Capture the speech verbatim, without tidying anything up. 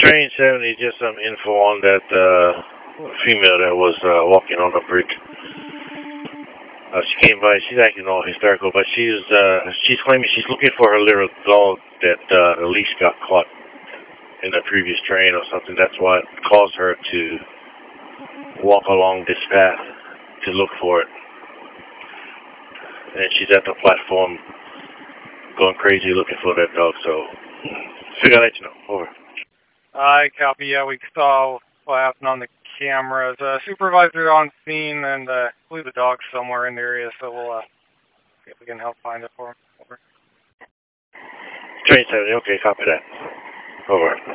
Train seventy, just some info on that uh, female that was uh, walking on the bridge. Uh, she came by. She's acting all hysterical, but she's uh, she's claiming she's looking for her little dog that uh, the leash got caught in the previous train or something. That's what caused her to walk along this path to look for it. And she's at the platform going crazy looking for that dog. So, figure I'll let you know. Over. I copy. Yeah, we saw what happened on the cameras. Uh, supervisor on scene, and uh, I believe the dog's somewhere in the area, so we'll uh, see if we can help find it for him. Over. Train seventy, okay, copy that. Over.